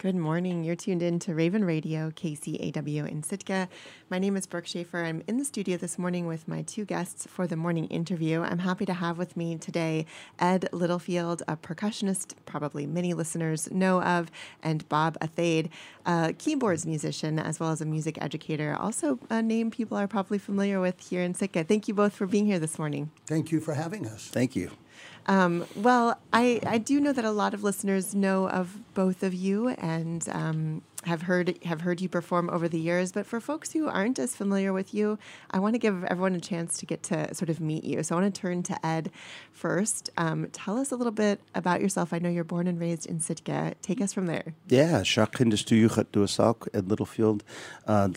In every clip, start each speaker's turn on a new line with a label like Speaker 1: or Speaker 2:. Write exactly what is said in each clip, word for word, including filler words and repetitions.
Speaker 1: Good morning. You're tuned in to Raven Radio, K C A W in Sitka. My name is Brooke Schaefer. I'm in the studio this morning with my two guests for the morning interview. I'm happy to have with me today Ed Littlefield, a percussionist probably many listeners know of, and Bob Athade, a keyboards musician as well as a music educator, also a name people are probably familiar with here in Sitka. Thank you both for being here this morning.
Speaker 2: Thank you for having us.
Speaker 3: Thank you.
Speaker 1: Um, well, I, I do know that a lot of listeners know of both of you and um, have heard have heard you perform over the years. But for folks who aren't as familiar with you, I want to give everyone a chance to get to sort of meet you. So I want to turn to Ed first. Um, tell us a little bit about yourself. I know you're born and raised in Sitka. Take us from there.
Speaker 3: Yeah, Shaq in de stuur gaat door Salk, Ed Littlefield, uh,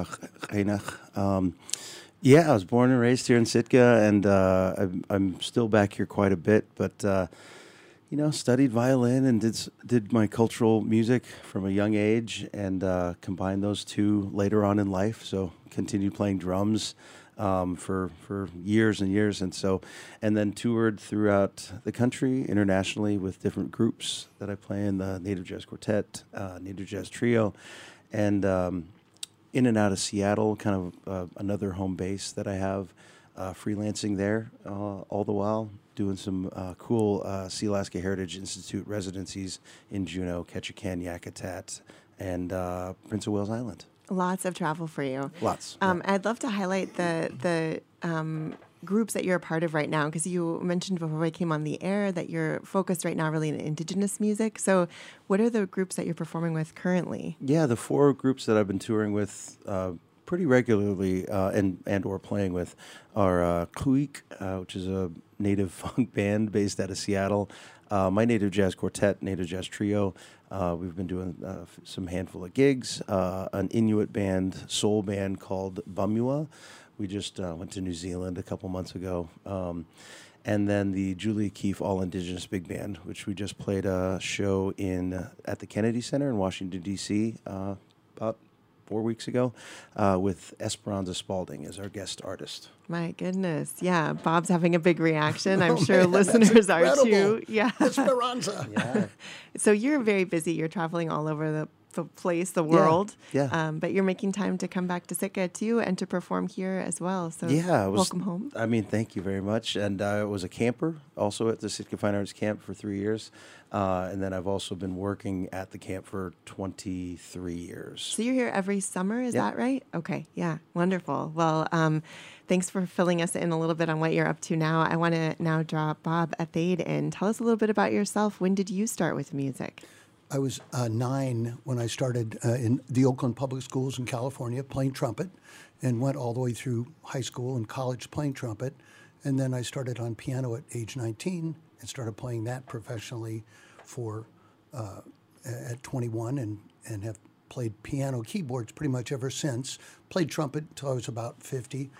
Speaker 3: um Yeah, I was born and raised here in Sitka, and uh, I'm, I'm still back here quite a bit. But uh, you know, studied violin and did did my cultural music from a young age, and uh, combined those two later on in life. So continued playing drums um, for for years and years, and so and then toured throughout the country internationally with different groups that I play in, the Native Jazz Quartet, uh, Native Jazz Trio, and. Um, in and out of Seattle, kind of uh, another home base that I have, uh, freelancing there uh, all the while, doing some uh, cool uh, Sealaska Heritage Institute residencies in Juneau, Ketchikan, Yakutat, and uh, Prince of Wales Island.
Speaker 1: Lots of travel for you.
Speaker 3: Lots.
Speaker 1: Um,
Speaker 3: yeah.
Speaker 1: I'd love to highlight the the um, groups that you're a part of right now, because you mentioned before we came on the air that you're focused right now really in Indigenous music. So what are the groups that you're performing with currently?
Speaker 3: Yeah, the four groups that I've been touring with uh, pretty regularly uh, and, and or playing with are uh, Kluik, uh, which is a native funk band based out of Seattle, uh, my Native Jazz Quartet, Native Jazz Trio. Uh, we've been doing uh, f- some handful of gigs, uh, an Inuit band, soul band called Bumua. We just uh, went to New Zealand a couple months ago. Um, and then the Julia Keefe All Indigenous Big Band, which we just played a show in uh, at the Kennedy Center in Washington, D C uh, about four weeks ago uh, with Esperanza Spalding as our guest artist.
Speaker 1: My goodness. Yeah, Bob's having a big reaction. I'm
Speaker 2: Oh,
Speaker 1: sure
Speaker 2: man,
Speaker 1: listeners are
Speaker 2: incredible.
Speaker 1: too. Yeah.
Speaker 2: Esperanza.
Speaker 3: Yeah.
Speaker 1: So you're very busy. You're traveling all over the the place, the world.
Speaker 3: Yeah.
Speaker 1: Um, but you're making time to come back to Sitka too and to perform here as well. So
Speaker 3: Yeah, it was,
Speaker 1: welcome home.
Speaker 3: I mean, thank you very much. And I was a camper also at the Sitka Fine Arts Camp for three years. Uh, and then I've also been working at the camp for twenty-three years.
Speaker 1: So you're here every summer, is
Speaker 3: Yeah.
Speaker 1: that right? Okay, yeah, wonderful. Well, um, thanks for filling us in a little bit on what you're up to now. I want to now draw Bob Athade in. Tell us a little bit about yourself. When did you start with music?
Speaker 2: I was uh, nine when I started uh, in the Oakland Public Schools in California playing trumpet, and went all the way through high school and college playing trumpet. And then I started on piano at age nineteen and started playing that professionally for uh, at twenty-one, and, and have played piano keyboards pretty much ever since. Played trumpet until I was about fifty.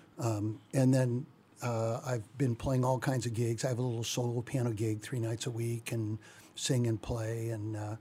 Speaker 2: Um, and then uh, I've been playing all kinds of gigs. I have a little solo piano gig three nights a week, and sing and play. And uh,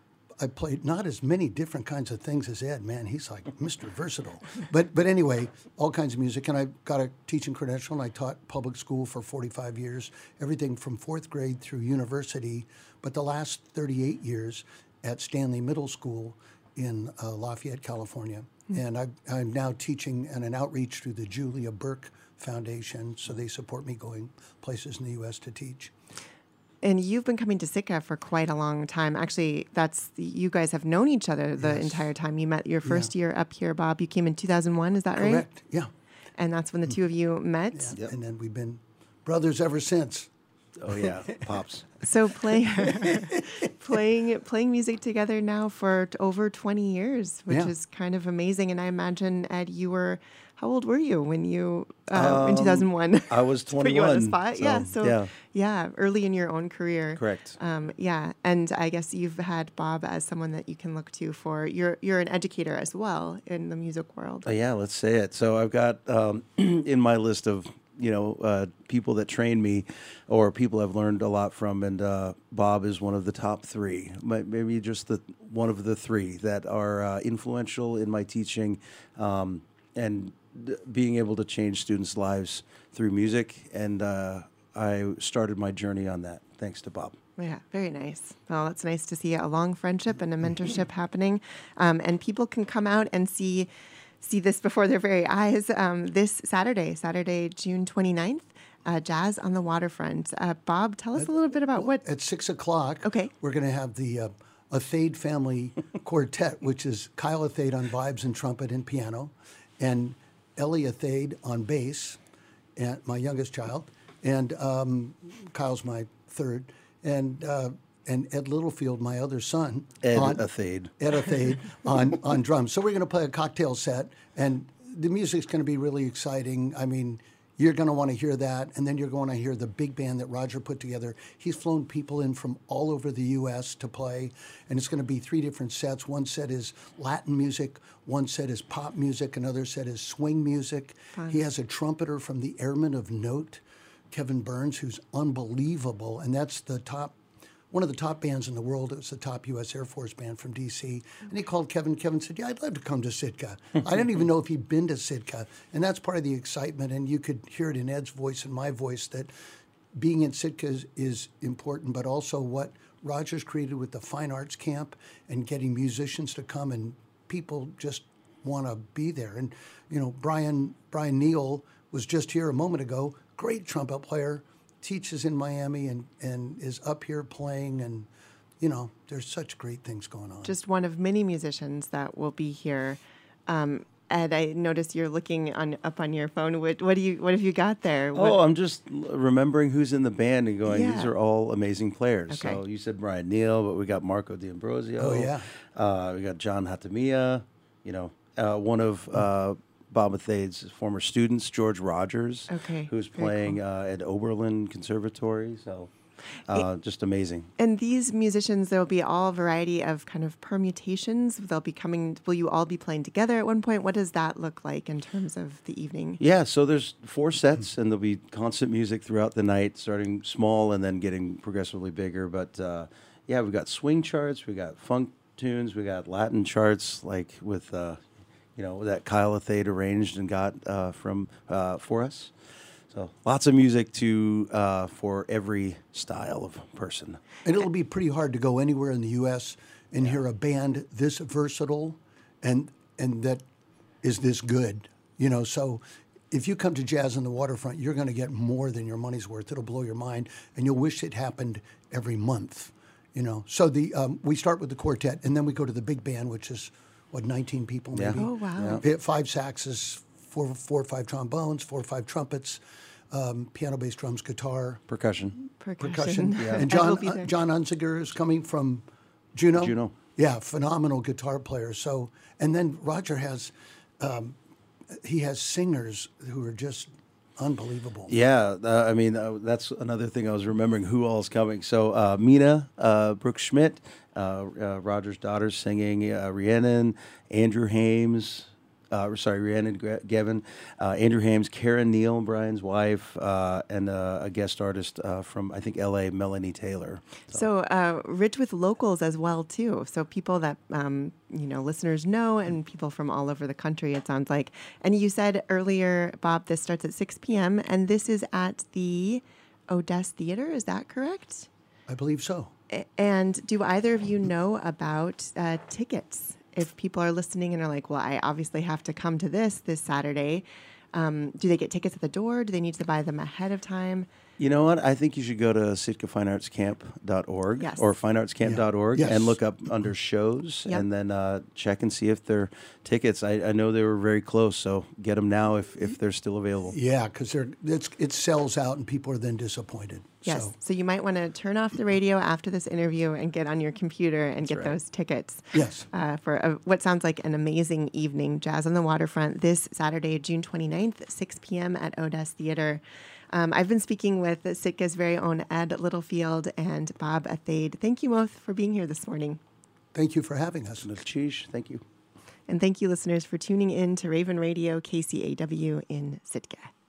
Speaker 2: I played not as many different kinds of things as Ed. Man, he's like Mister Versatile. But but anyway, all kinds of music. And I got a teaching credential, and I taught public school for forty-five years, everything from fourth grade through university. But the last thirty-eight years at Stanley Middle School in uh, Lafayette, California. Mm-hmm. And I, I'm now teaching and an outreach through the Julia Burke Foundation, so they support me going places in the U S to teach.
Speaker 1: And you've been coming to Sitka for quite a long time. Actually, that's you guys have known each other the
Speaker 2: Yes.
Speaker 1: entire time. You met your first
Speaker 2: Yeah.
Speaker 1: year up here, Bob. You came in two thousand one, is that right?
Speaker 2: Correct, yeah.
Speaker 1: And that's when the two of you met.
Speaker 2: Yeah.
Speaker 3: Yep.
Speaker 2: And then we've been brothers ever since.
Speaker 3: Oh, yeah, Pops.
Speaker 1: So play, playing playing music together now for t- over twenty years, which
Speaker 2: Yeah.
Speaker 1: is kind of amazing. And I imagine, Ed, you were, how old were you when you, uh, in two thousand one?
Speaker 3: I was
Speaker 1: Put you on
Speaker 3: twenty-one.
Speaker 1: the spot. yeah. So
Speaker 3: yeah,
Speaker 1: yeah, early in your own career.
Speaker 3: correct.
Speaker 1: Um, yeah, and I guess you've had Bob as someone that you can look to for. You're you're an educator as well in the music world.
Speaker 3: Uh, yeah, let's say it. So I've got um, in my list of you know uh, people that train me, or people I've learned a lot from, and uh, Bob is one of the top three, Mi- maybe just the one of the three that are uh, influential in my teaching, um, and d- being able to change students' lives through music. And uh, I started my journey on that thanks to Bob.
Speaker 1: Yeah, very nice. Well, it's nice to see a long friendship and a mentorship happening, um, and people can come out and see see this before their very eyes um, this Saturday, Saturday, June twenty-ninth, uh, Jazz on the Waterfront. Uh, Bob, tell us a little bit about what...
Speaker 2: At six o'clock,
Speaker 1: Okay.
Speaker 2: we're going to have the uh, Athade Family Quartet, which is Kyle Athade on vibes and trumpet and piano, and Ellie Athade on bass, and my youngest child, and um, Kyle's my third, and uh, and Ed Littlefield, my other son,
Speaker 3: Ed
Speaker 2: on,
Speaker 3: Athade.
Speaker 2: Ed Athade on on drums. So we're going to play a cocktail set, and the music's going to be really exciting. I mean, you're going to want to hear that, and then you're going to hear the big band that Roger put together. He's flown people in from all over the U S to play, and it's going to be three different sets. One set is Latin music, one set is pop music, another set is swing music.
Speaker 1: Fun.
Speaker 2: He has a trumpeter from the Airmen of Note, Kevin Burns, who's unbelievable, and that's the top, one of the top bands in the world. It was the top U S Air Force band from D C. And he called Kevin. Kevin said, yeah, I'd love to come to Sitka. I didn't even know if he'd been to Sitka. And that's part of the excitement. And you could hear it in Ed's voice and my voice that being in Sitka is, is important, but also what Roger's created with the Fine Arts Camp and getting musicians to come, and people just want to be there. And, you know, Brian, Brian Neal was just here a moment ago, great trumpet player, teaches in Miami and, and is up here playing, and, you know, there's such great things going on.
Speaker 1: Just one of many musicians that will be here. Um, Ed, I noticed you're looking on up on your phone. What, what do you? What have you got there? What,
Speaker 3: Oh, I'm just l- remembering who's in the band and going,
Speaker 1: Yeah.
Speaker 3: these are all amazing players.
Speaker 1: Okay.
Speaker 3: So you said Brian Neal, but we got Marco D'Ambrosio.
Speaker 2: Oh, yeah.
Speaker 3: Uh, we got John Hatamiya, you know, uh, one of uh, Bob Athade's former students, George Rogers,
Speaker 1: Okay,
Speaker 3: who's
Speaker 1: very
Speaker 3: playing
Speaker 1: cool.
Speaker 3: uh, at Oberlin Conservatory. So uh, just amazing.
Speaker 1: And these musicians, there will be all variety of kind of permutations. They'll be coming. Will you all be playing together at one point? What does that look like in terms of the evening?
Speaker 3: Yeah, so there's four sets, and there'll be constant music throughout the night, starting small and then getting progressively bigger. But uh, yeah, we got swing charts, we got funk tunes, we got Latin charts, like with uh, you know that Kyle Athade arranged and got uh, from uh, for us. So lots of music to uh, for every style of person.
Speaker 2: And it'll be pretty hard to go anywhere in the U S and hear a band this versatile and and that is this good. You know, so if you come to Jazz on the Waterfront, you're going to get more than your money's worth. It'll blow your mind, and you'll wish it happened every month. You know, so the um, we start with the quartet, and then we go to the big band, which is what nineteen people
Speaker 3: Yeah.
Speaker 2: maybe.
Speaker 1: Oh, wow.
Speaker 2: Yeah. Five saxes, four four or five trombones, four or five trumpets, um, piano, bass, drums, guitar,
Speaker 3: Percussion.
Speaker 1: Percussion.
Speaker 2: percussion.
Speaker 3: Yeah.
Speaker 2: And
Speaker 1: Ed will
Speaker 2: John
Speaker 1: be there.
Speaker 2: uh, John Unziger is coming from Juneau.
Speaker 3: Juneau.
Speaker 2: Yeah, phenomenal guitar player. So, and then Roger has, um, he has singers who are just unbelievable.
Speaker 3: Yeah, uh, I mean, uh, that's another thing I was remembering who all is coming. So uh, Mina uh, Brooks Schmidt, uh, uh, Roger's daughter, singing, uh, Rhiannon, Andrew Hames, uh, sorry, Rhiannon Gre- Gevin, uh, Andrew Hames, Karen Neal, Brian's wife, uh, and uh, a guest artist uh, from, I think, L A, Melanie Taylor.
Speaker 1: So uh, rich with locals as well too. So people that um, you know listeners know, and people from all over the country. It sounds like. And you said earlier, Bob, this starts at six p.m. and this is at the Odessa Theater. Is that correct?
Speaker 2: I believe so.
Speaker 1: A- And do either of you know about uh, tickets? If people are listening and are like, well, I obviously have to come to this this Saturday, um, do they get tickets at the door? Do they need to buy them ahead of time?
Speaker 3: You know what? I think you should go to sitka fine arts camp dot org
Speaker 1: Yes.
Speaker 3: or fine arts camp dot org
Speaker 2: Yes.
Speaker 3: and look up under shows
Speaker 1: Yep.
Speaker 3: and then uh, check and see if they're tickets. I, I know they were very close, so get them now if, if they're still available.
Speaker 2: Yeah, because it's it sells out and people are then disappointed.
Speaker 1: Yes.
Speaker 2: So,
Speaker 1: So you might want to turn off the radio after this interview and get on your computer and get
Speaker 3: right.
Speaker 1: those tickets.
Speaker 2: yes.
Speaker 1: Uh, for a, what sounds like an amazing evening, Jazz on the Waterfront, this Saturday, June twenty-ninth, six p.m. at Odessa Theater. Um, I've been speaking with Sitka's very own Ed Littlefield and Bob Athade. Thank you both for being here this morning.
Speaker 2: Thank you for having us.
Speaker 3: Little cheese, thank you.
Speaker 1: And thank you, listeners, for tuning in to Raven Radio, K C A W in Sitka.